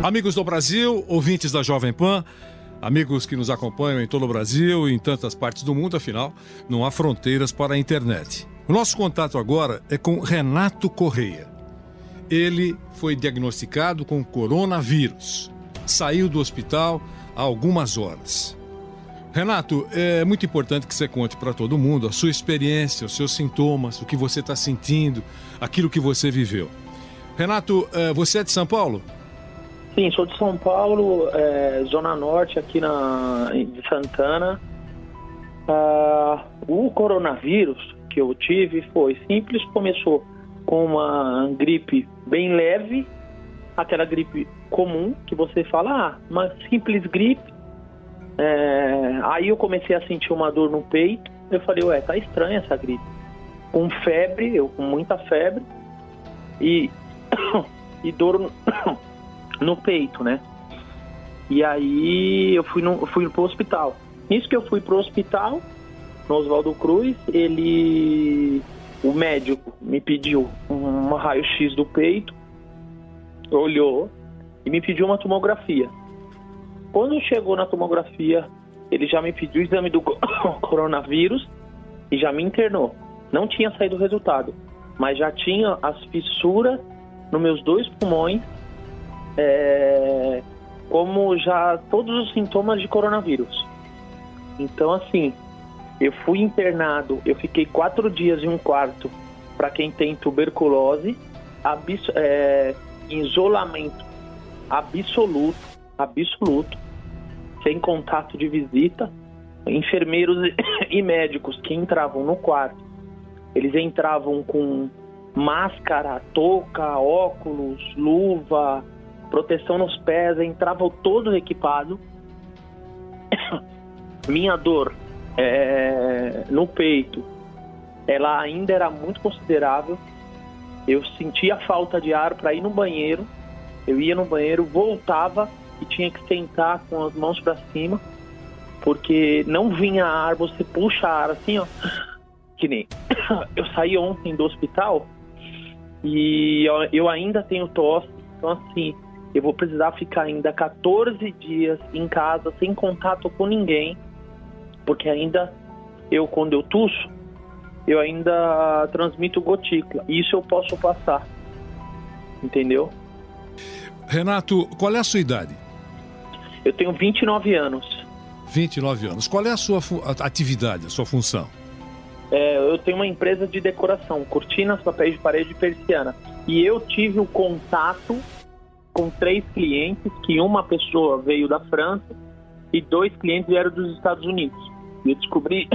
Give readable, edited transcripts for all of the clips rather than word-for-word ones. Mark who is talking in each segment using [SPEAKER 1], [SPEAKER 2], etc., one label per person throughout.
[SPEAKER 1] Amigos do Brasil, ouvintes da Jovem Pan, amigos que nos acompanham em todo o Brasil e em tantas partes do mundo, afinal, não há fronteiras para a internet. O nosso contato agora é com Renato Correia. Ele foi diagnosticado com coronavírus. Saiu do hospital há algumas horas. Renato, é muito importante que você conte para todo mundo a sua experiência, os seus sintomas, o que você está sentindo, aquilo que você viveu. Renato, você é de São Paulo?
[SPEAKER 2] Sim, sou de São Paulo, Zona Norte, aqui de Santana. O coronavírus que eu tive foi simples, começou com uma gripe bem leve, aquela gripe comum que você fala, uma simples gripe. Aí eu comecei a sentir uma dor no peito, eu falei, tá estranha essa gripe. Com febre, eu com muita febre e dor no peito, né? E aí eu fui pro hospital. Nisso que eu fui pro hospital, no Oswaldo Cruz, o médico me pediu um raio-x do peito, olhou e me pediu uma tomografia. Quando chegou na tomografia, ele já me pediu o exame do coronavírus e já me internou. Não tinha saído o resultado, mas já tinha as fissuras nos meus 2 pulmões, como já todos os sintomas de coronavírus. Então, assim, eu fui internado, eu fiquei 4 dias em um quarto para quem tem tuberculose, em isolamento absoluto, sem contato de visita. Enfermeiros e médicos que entravam no quarto, eles entravam com máscara, touca, óculos, luva, proteção nos pés, entravam todos equipados. Minha dor no peito, ela ainda era muito considerável. Eu sentia falta de ar para ir no banheiro. Eu ia no banheiro, voltava e tinha que sentar com as mãos para cima, porque não vinha ar, você puxa ar assim, ó. Que nem eu saí ontem do hospital e eu ainda tenho tosse, então assim, eu vou precisar ficar ainda 14 dias em casa, sem contato com ninguém, porque ainda quando eu tuço, eu ainda transmito gotícula, e isso eu posso passar, entendeu?
[SPEAKER 1] Renato, qual é a sua idade?
[SPEAKER 2] Eu tenho 29 anos.
[SPEAKER 1] 29 anos. Qual é a sua atividade, a sua função?
[SPEAKER 2] Eu tenho uma empresa de decoração, cortinas, papéis de parede e persiana. E eu tive o contato com 3 clientes, que uma pessoa veio da França e 2 clientes vieram dos Estados Unidos. E eu descobri...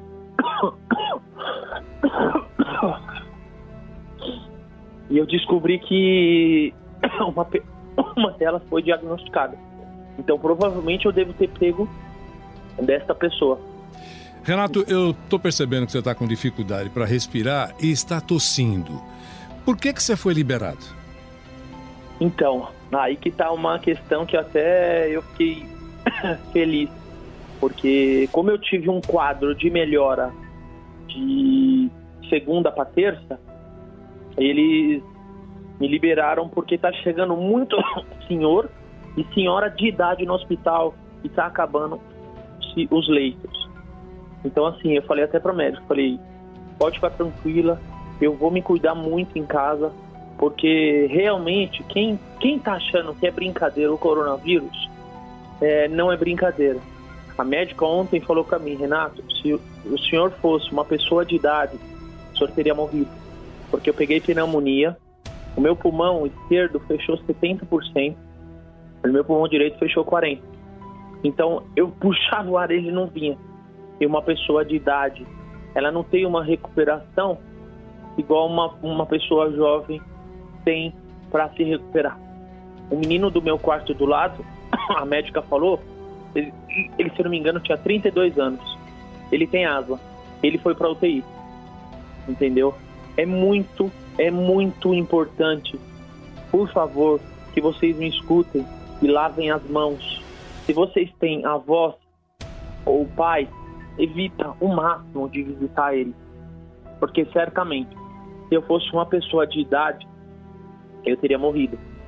[SPEAKER 2] que uma delas foi diagnosticada. Então, provavelmente, eu devo ter pego desta pessoa.
[SPEAKER 1] Renato, eu estou percebendo que você está com dificuldade para respirar e está tossindo. Por que você foi liberado?
[SPEAKER 2] Então, aí que está uma questão que até eu fiquei feliz. Porque como eu tive um quadro de melhora de segunda para terça, eles me liberaram porque está chegando muito senhor e senhora de idade no hospital e está acabando os leitos. Então, assim, eu falei até para o médico, pode ficar tranquila, eu vou me cuidar muito em casa, porque realmente quem está achando que é brincadeira o coronavírus, não é brincadeira. A médica ontem falou para mim, Renato, se o senhor fosse uma pessoa de idade, o senhor teria morrido, porque eu peguei pneumonia, o meu pulmão esquerdo fechou 70%, o meu pulmão direito fechou 40%. Então, eu puxava o ar e ele não vinha. E uma pessoa de idade, ela não tem uma recuperação igual uma pessoa jovem tem para se recuperar. O menino do meu quarto do lado, a médica falou, ele, se eu não me engano, tinha 32 anos. Ele tem asma. Ele foi para UTI. Entendeu? É muito importante, por favor, que vocês me escutem e lavem as mãos. Se vocês têm avós ou pai, evita o máximo de visitar ele. Porque certamente, se eu fosse uma pessoa de idade, eu teria morrido.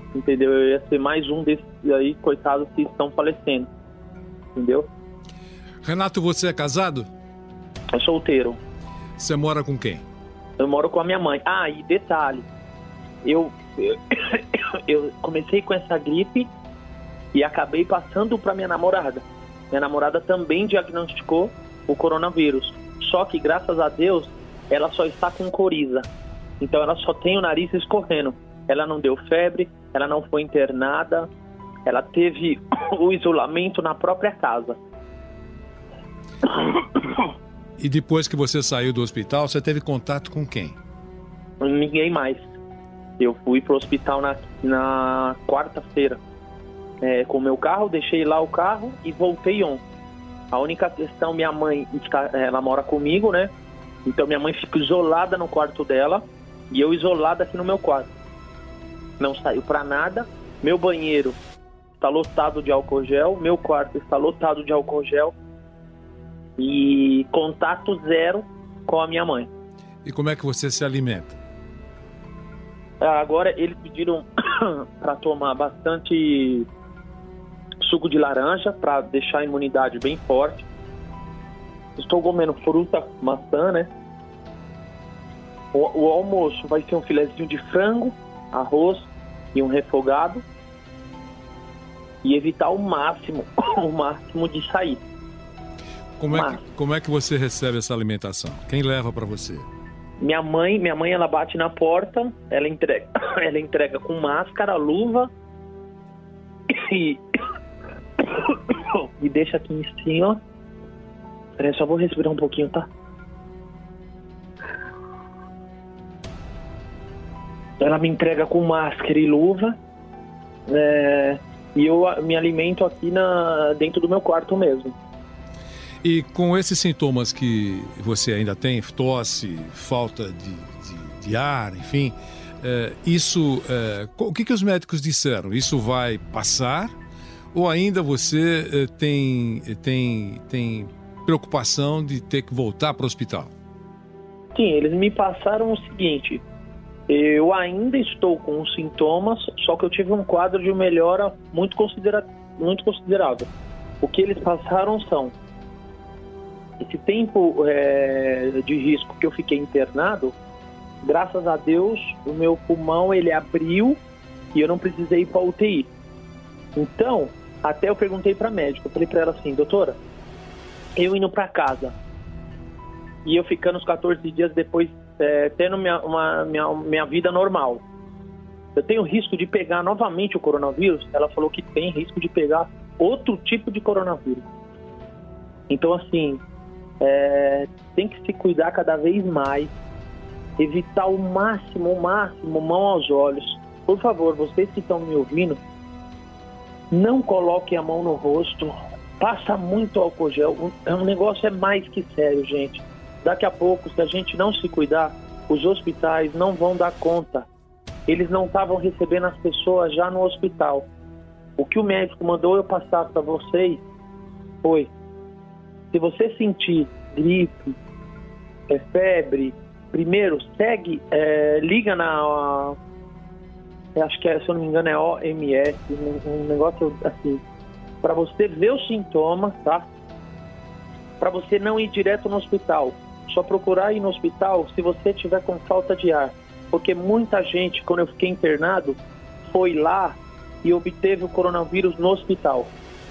[SPEAKER 2] entendeu? Eu ia ser mais um desses aí, coitados, que estão falecendo, entendeu?
[SPEAKER 1] Renato, você é casado?
[SPEAKER 2] É solteiro.
[SPEAKER 1] Você mora com quem?
[SPEAKER 2] Eu moro com a minha mãe. Ah, e detalhe, eu comecei com essa gripe e acabei passando para minha namorada. Minha namorada também diagnosticou o coronavírus. Só que, graças a Deus, ela só está com coriza. Então ela só tem o nariz escorrendo. Ela não deu febre, ela não foi internada, ela teve o isolamento na própria casa.
[SPEAKER 1] E depois que você saiu do hospital, você teve contato com quem?
[SPEAKER 2] Ninguém mais. Eu fui pro hospital na quarta-feira com o meu carro, deixei lá o carro e voltei ontem. A única questão, minha mãe, ela mora comigo, né? Então minha mãe fica isolada no quarto dela e eu isolado aqui no meu quarto. Não saiu pra nada. Meu banheiro está lotado de álcool gel, meu quarto está lotado de álcool gel e contato zero com a minha mãe.
[SPEAKER 1] E como é que você se alimenta?
[SPEAKER 2] Agora eles pediram para tomar bastante suco de laranja para deixar a imunidade bem forte. Estou comendo fruta, maçã, né? O almoço vai ser um filezinho de frango, arroz e um refogado. E evitar o máximo de sair.
[SPEAKER 1] Como é que você recebe essa alimentação? Quem leva para você?
[SPEAKER 2] Minha mãe, ela bate na porta, ela entrega com máscara, luva e deixa aqui em cima. Peraí, só vou respirar um pouquinho, tá? Ela me entrega com máscara e luva, e eu me alimento aqui dentro do meu quarto mesmo.
[SPEAKER 1] E com esses sintomas que você ainda tem, tosse, falta de ar, enfim, o que os médicos disseram? Isso vai passar? Ou ainda você tem preocupação de ter que voltar para o hospital?
[SPEAKER 2] Sim, eles me passaram o seguinte: eu ainda estou com os sintomas, só que eu tive um quadro de melhora muito considerável. O que eles passaram são: esse tempo de risco que eu fiquei internado, graças a Deus, o meu pulmão ele abriu e eu não precisei ir para UTI. Então, até eu perguntei para a médica, eu falei para ela assim: doutora, eu indo para casa e eu ficando os 14 dias depois tendo minha vida normal, eu tenho risco de pegar novamente o coronavírus? Ela falou que tem risco de pegar outro tipo de coronavírus. Então, assim, tem que se cuidar cada vez mais, evitar o máximo, mão aos olhos. Por favor, vocês que estão me ouvindo, não coloquem a mão no rosto, passa muito álcool gel. O negócio é mais que sério, gente. Daqui a pouco, se a gente não se cuidar, os hospitais não vão dar conta. Eles não estavam recebendo as pessoas já no hospital. O que o médico mandou eu passar para vocês foi: se você sentir gripe, febre, primeiro segue, liga acho que se eu não me engano é OMS, um negócio assim, para você ver os sintomas, tá? Para você não ir direto no hospital. Só procurar ir no hospital se você tiver com falta de ar. Porque muita gente, quando eu fiquei internado, foi lá e obteve o coronavírus no hospital.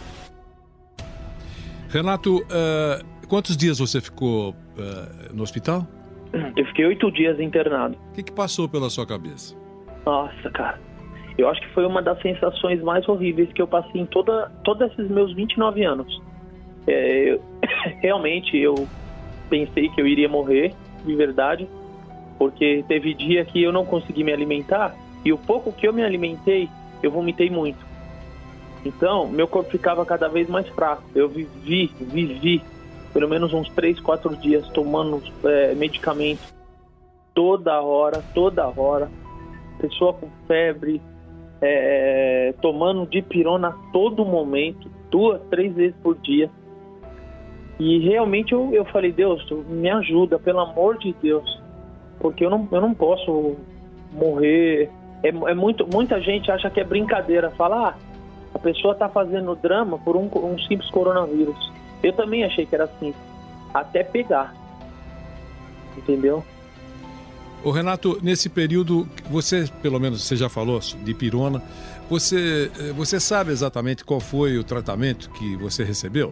[SPEAKER 1] Renato, quantos dias você ficou no hospital?
[SPEAKER 2] Eu fiquei 8 dias internado.
[SPEAKER 1] O que passou pela sua cabeça?
[SPEAKER 2] Nossa, cara. Eu acho que foi uma das sensações mais horríveis que eu passei em todos esses meus 29 anos. Realmente, eu pensei que eu iria morrer, de verdade, porque teve dia que eu não consegui me alimentar e o pouco que eu me alimentei, eu vomitei muito. Então, meu corpo ficava cada vez mais fraco. Eu vivi pelo menos uns 3, 4 dias tomando medicamento toda hora. Pessoa com febre, tomando dipirona a todo momento, 2, 3 vezes por dia. E realmente eu falei: Deus, me ajuda, pelo amor de Deus, porque eu não posso morrer muita gente acha que é brincadeira. Fala, a pessoa tá fazendo drama por um simples coronavírus. Eu também achei que era assim, até pegar. Entendeu?
[SPEAKER 1] Ô Renato, nesse período, você, pelo menos, você já falou de pirona, você sabe exatamente qual foi o tratamento que você recebeu?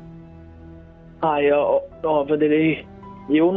[SPEAKER 2] Vanderlei, eu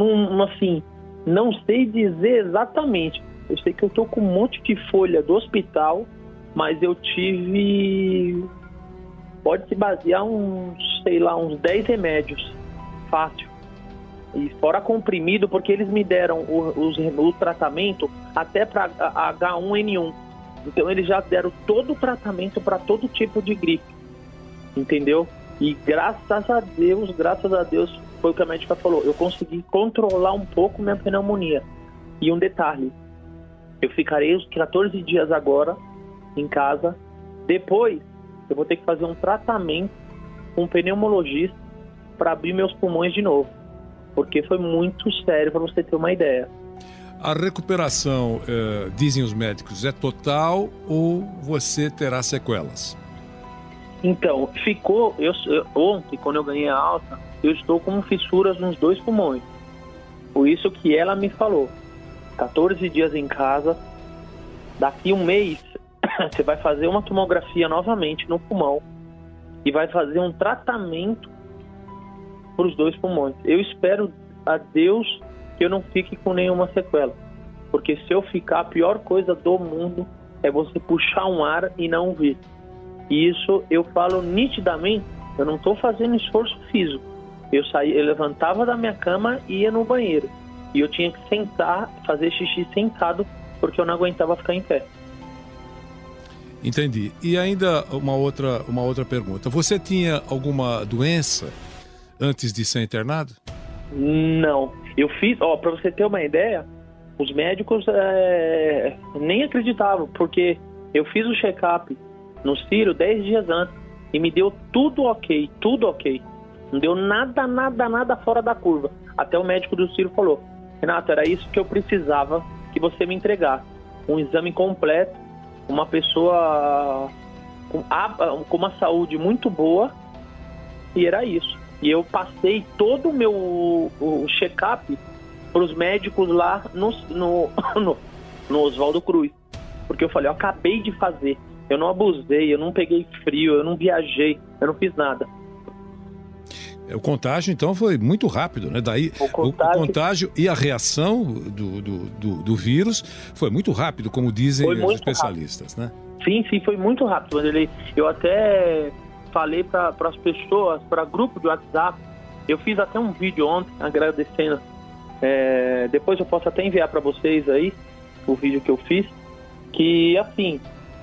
[SPEAKER 2] não sei dizer exatamente. Eu sei que eu tô com um monte de folha do hospital, mas eu tive, pode se basear uns 10 remédios, fácil. E fora comprimido, porque eles me deram o tratamento até para H1N1. Então eles já deram todo o tratamento para todo tipo de gripe, entendeu? E graças a Deus, foi o que a médica falou, eu consegui controlar um pouco minha pneumonia. E um detalhe, eu ficarei os 14 dias agora em casa, depois eu vou ter que fazer um tratamento com um pneumologista para abrir meus pulmões de novo, porque foi muito sério, para você ter uma ideia.
[SPEAKER 1] A recuperação, dizem os médicos, é total ou você terá sequelas?
[SPEAKER 2] Então, ontem, quando eu ganhei a alta, eu estou com fissuras nos 2 pulmões. Por isso que ela me falou, 14 dias em casa, daqui um mês, você vai fazer uma tomografia novamente no pulmão e vai fazer um tratamento para os 2 pulmões. Eu espero a Deus que eu não fique com nenhuma sequela, porque se eu ficar, a pior coisa do mundo é você puxar um ar e não vir. E isso eu falo nitidamente, eu não estou fazendo esforço físico. Eu levantava da minha cama e ia no banheiro. E eu tinha que sentar, fazer xixi sentado, porque eu não aguentava ficar em pé.
[SPEAKER 1] Entendi. E ainda uma outra pergunta. Você tinha alguma doença antes de ser internado?
[SPEAKER 2] Não. Eu fiz, para você ter uma ideia, os médicos nem acreditavam, porque eu fiz o check-up no Ciro 10 dias antes e me deu tudo ok. Não deu nada fora da curva. Até o médico do Ciro falou, Renato, era isso que eu precisava que você me entregasse. Um exame completo, uma pessoa com uma saúde muito boa, e era isso. E eu passei todo o meu check-up para os médicos lá no Oswaldo Cruz. Porque eu falei, eu acabei de fazer. Eu não abusei, eu não peguei frio, eu não viajei, eu não fiz nada.
[SPEAKER 1] O contágio, então, foi muito rápido, né? Daí, o contágio e a reação do vírus foi muito rápido, como dizem os especialistas, rápido, né?
[SPEAKER 2] Sim, foi muito rápido. Eu até falei para as pessoas, para grupo de WhatsApp, eu fiz até um vídeo ontem agradecendo. Depois eu posso até enviar para vocês aí o vídeo que eu fiz, que assim,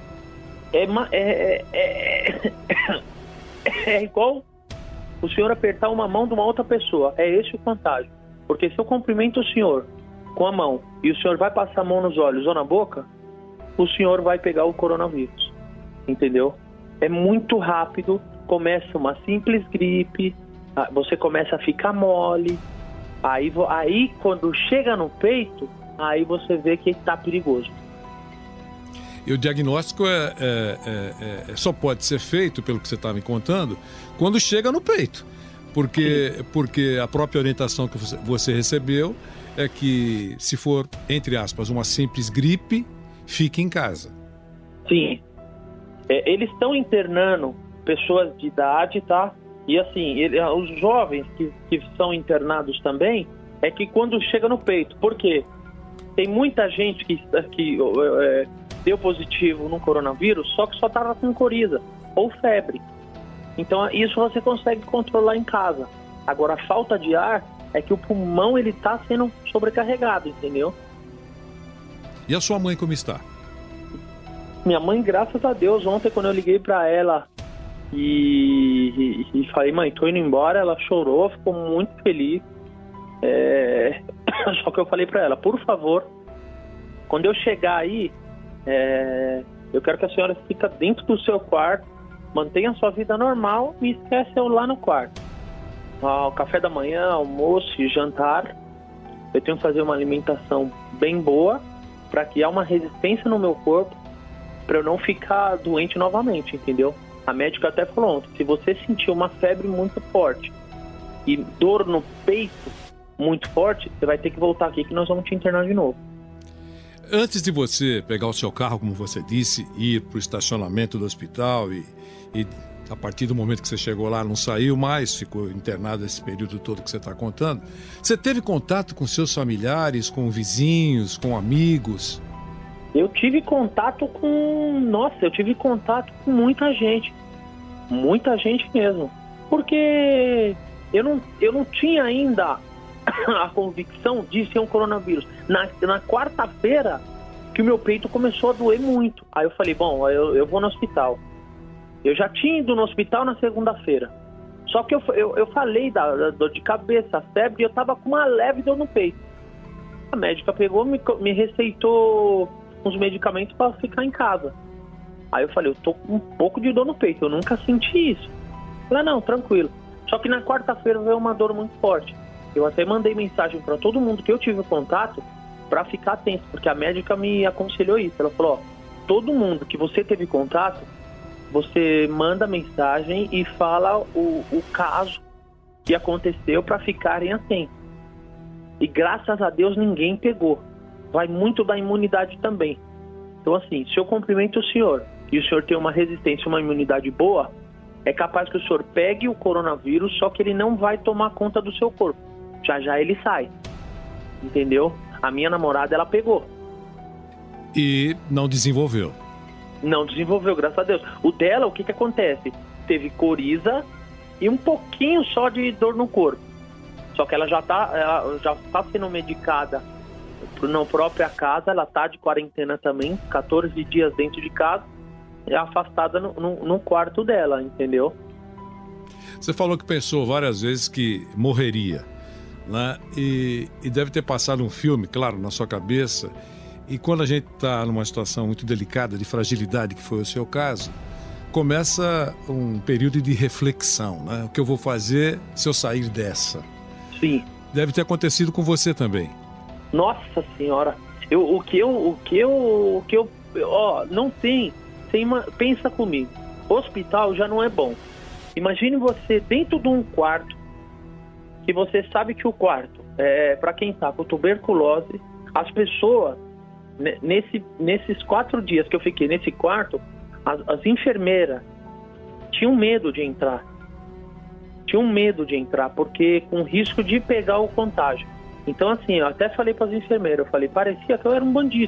[SPEAKER 2] é igual o senhor apertar uma mão de uma outra pessoa. É esse o contágio. Porque se eu cumprimento o senhor com a mão e o senhor vai passar a mão nos olhos ou na boca, o senhor vai pegar o coronavírus. Entendeu? É muito rápido. Começa uma simples gripe, você começa a ficar mole. Aí quando chega no peito, aí você vê que está perigoso.
[SPEAKER 1] E o diagnóstico só pode ser feito, pelo que você está me contando, quando chega no peito. Porque a própria orientação que você recebeu é que, se for, entre aspas, uma simples gripe, fique em casa.
[SPEAKER 2] Sim. Eles estão internando pessoas de idade, tá? E assim, os jovens que são internados também, é que quando chega no peito, porque tem muita gente que deu positivo no coronavírus, só que só estava com coriza ou febre. Então isso você consegue controlar em casa. Agora a falta de ar é que o pulmão ele está sendo sobrecarregado, entendeu?
[SPEAKER 1] E a sua mãe como está?
[SPEAKER 2] Minha mãe, graças a Deus, ontem quando eu liguei para ela e falei, mãe, tô indo embora, ela chorou, ficou muito feliz. Só que eu falei para ela, por favor, quando eu chegar aí, eu quero que a senhora fique dentro do seu quarto, mantenha a sua vida normal e esquece eu lá no quarto. O café da manhã, almoço e jantar, eu tenho que fazer uma alimentação bem boa, para criar uma resistência no meu corpo para eu não ficar doente novamente, entendeu? A médica até falou ontem, se você sentir uma febre muito forte e dor no peito muito forte, você vai ter que voltar aqui que nós vamos te internar de novo.
[SPEAKER 1] Antes de você pegar o seu carro, como você disse, ir para o estacionamento do hospital e a partir do momento que você chegou lá não saiu mais, ficou internado esse período todo que você está contando, você teve contato com seus familiares, com vizinhos, com amigos?
[SPEAKER 2] Eu tive contato com muita gente mesmo, porque eu não tinha ainda a convicção de ser um coronavírus. Na quarta-feira que o meu peito começou a doer muito, aí eu falei, bom, eu vou no hospital. Eu já tinha ido no hospital na segunda-feira, só que eu falei da dor de cabeça, febre, e eu tava com uma leve dor no peito. A médica pegou, me receitou uns medicamentos para ficar em casa. Aí eu falei, eu tô com um pouco de dor no peito, eu nunca senti isso. Falei, não, tranquilo. Só que na quarta-feira veio uma dor muito forte. Eu até mandei mensagem para todo mundo que eu tive contato para ficar atento, porque a médica me aconselhou isso. Ela falou, ó, todo mundo que você teve contato, você manda mensagem e fala o caso que aconteceu para ficarem atentos. E graças a Deus ninguém pegou. Vai muito da imunidade também. Então assim, se eu cumprimento o senhor e o senhor tem uma resistência, uma imunidade boa, é capaz que o senhor pegue o coronavírus, só que ele não vai tomar conta do seu corpo. Já já ele sai. Entendeu? A minha namorada, ela pegou.
[SPEAKER 1] E não desenvolveu?
[SPEAKER 2] Não desenvolveu, graças a Deus. O dela, o que acontece? Teve coriza e um pouquinho só de dor no corpo. Só que ela já tá sendo medicada na própria casa, ela tá de quarentena também, 14 dias dentro de casa, e afastada no quarto dela, entendeu?
[SPEAKER 1] Você falou que pensou várias vezes que morreria, né? E deve ter passado um filme, claro, na sua cabeça. E quando a gente está numa situação muito delicada, de fragilidade, que foi o seu caso, começa um período de reflexão, né? O que eu vou fazer se eu sair dessa?
[SPEAKER 2] Sim.
[SPEAKER 1] Deve ter acontecido com você também.
[SPEAKER 2] Nossa Senhora, não tem, pensa comigo, hospital já não é bom. Imagine você dentro de um quarto, que você sabe que o quarto é para quem tá com tuberculose. As pessoas, nesses 4 dias que eu fiquei nesse quarto, as enfermeiras tinham medo de entrar. Porque com risco de pegar o contágio. Então assim, eu até falei para as enfermeiras, parecia que eu era um bandido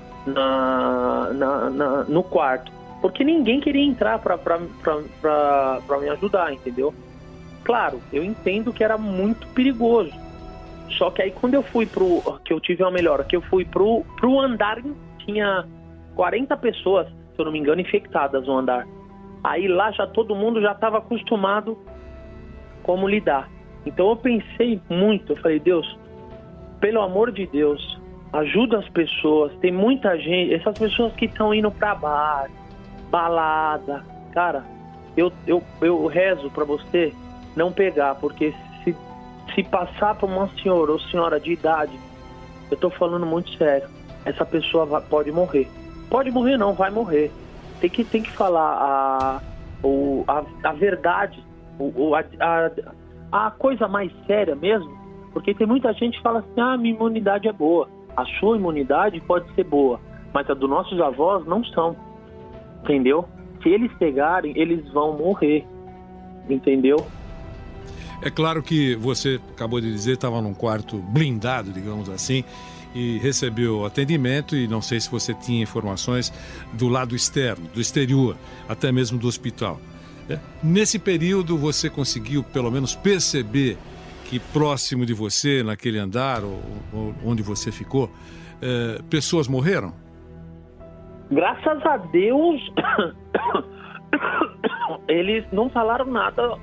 [SPEAKER 2] no quarto. Porque ninguém queria entrar para me ajudar, entendeu? Claro, eu entendo que era muito perigoso. Só que aí quando eu fui que eu tive uma melhora, que eu fui pro andar, tinha 40 pessoas, se eu não me engano, infectadas no andar. Aí lá todo mundo já estava acostumado como lidar. Então eu pensei muito, eu falei, Deus, pelo amor de Deus, ajuda as pessoas. Tem muita gente, essas pessoas que estão indo pra bar, balada. Cara, eu rezo pra você não pegar, porque se passar pra uma senhora ou senhora de idade, eu tô falando muito sério, essa pessoa pode morrer. Pode morrer não, vai morrer. Tem que falar a verdade, a coisa mais séria mesmo, porque tem muita gente que fala assim, minha imunidade é boa. A sua imunidade pode ser boa, mas a dos nossos avós não são, entendeu? Se eles pegarem, eles vão morrer, entendeu?
[SPEAKER 1] É claro que você acabou de dizer, estava num quarto blindado, digamos assim, e recebeu atendimento, e não sei se você tinha informações do lado externo, do exterior, até mesmo do hospital. Nesse período você conseguiu pelo menos perceber que próximo de você, naquele andar ou onde você ficou, pessoas morreram?
[SPEAKER 2] Graças a Deus, eles não falaram nada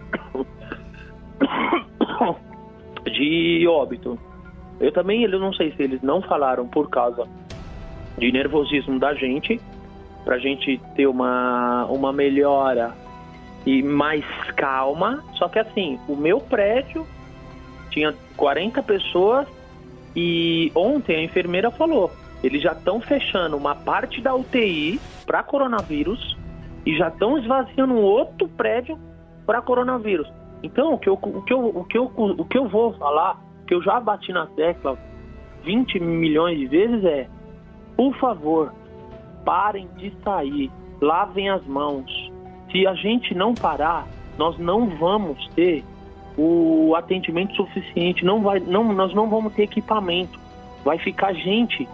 [SPEAKER 2] de óbito. Eu não sei se eles não falaram por causa de nervosismo da gente, pra gente ter uma melhora e mais calma. Só que assim, o meu prédio tinha 40 pessoas e ontem a enfermeira falou, Eles já estão fechando uma parte da UTI para coronavírus e já estão esvaziando um outro prédio para coronavírus. Então, o que eu vou falar, que eu já bati na tecla 20 milhões de vezes por favor, parem de sair, lavem as mãos. Se a gente não parar, nós não vamos ter o atendimento suficiente, nós não vamos ter equipamento. Vai ficar gente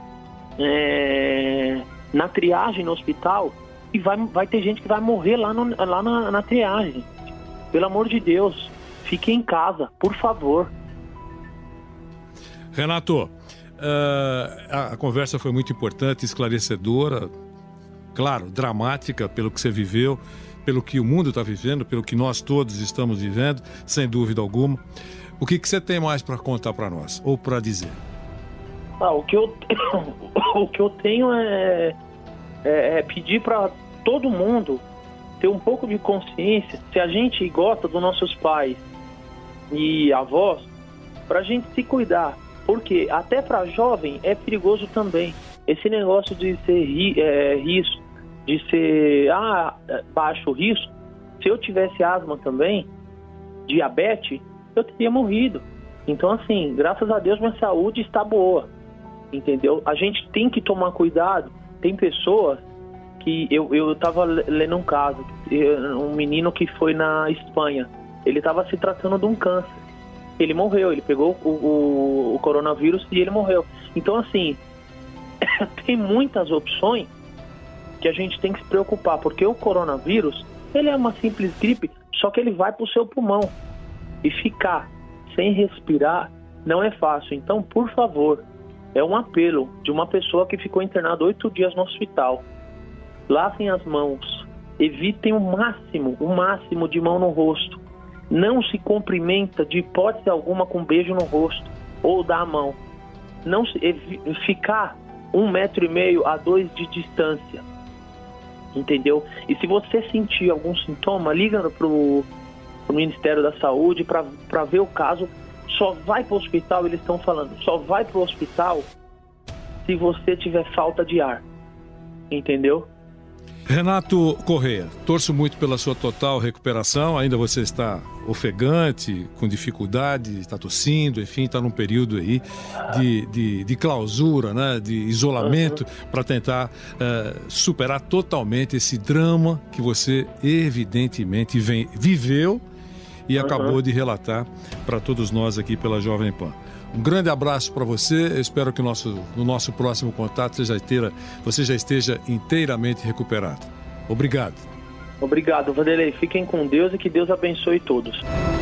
[SPEAKER 2] na triagem no hospital e vai ter gente que vai morrer lá na triagem. Pelo amor de Deus, fique em casa, por favor.
[SPEAKER 1] Renato, a conversa foi muito importante, esclarecedora, claro, dramática pelo que você viveu, pelo que o mundo está vivendo, pelo que nós todos estamos vivendo, sem dúvida alguma. O que você tem mais para contar para nós, ou para dizer?
[SPEAKER 2] O que eu tenho é pedir para todo mundo ter um pouco de consciência, se a gente gosta dos nossos pais e avós, para a gente se cuidar, porque até para jovem é perigoso também. Esse negócio de ser risco, de ser baixo risco, se eu tivesse asma também, diabetes, eu teria morrido. Então, assim, graças a Deus minha saúde está boa, entendeu? A gente tem que tomar cuidado. Tem pessoas que eu estava lendo um caso, um menino que foi na Espanha, ele estava se tratando de um câncer, ele morreu, ele pegou o coronavírus e ele morreu. Então, assim, tem muitas opções que a gente tem que se preocupar, porque o coronavírus, ele é uma simples gripe, só que ele vai para o seu pulmão, e ficar sem respirar não é fácil. Então, por favor, é um apelo de uma pessoa que ficou internada 8 dias no hospital. Lavem as mãos, evitem o máximo de mão no rosto. Não se cumprimenta de hipótese alguma com beijo no rosto ou dar a mão. Não ficar 1,5 metro a 2 de distância, entendeu? E se você sentir algum sintoma, liga pro Ministério da Saúde para ver o caso. Só vai para o hospital, eles estão falando, só vai para o hospital se você tiver falta de ar, entendeu?
[SPEAKER 1] Renato Correia, torço muito pela sua total recuperação. Ainda você está ofegante, com dificuldade, está tossindo, enfim, está num período aí de clausura, né, de isolamento, para tentar superar totalmente esse drama que você evidentemente viveu e acabou de relatar para todos nós aqui pela Jovem Pan. Um grande abraço para você. Eu espero que no nosso próximo contato você já esteja inteiramente recuperado. Obrigado.
[SPEAKER 2] Obrigado, Vanderlei. Fiquem com Deus e que Deus abençoe todos.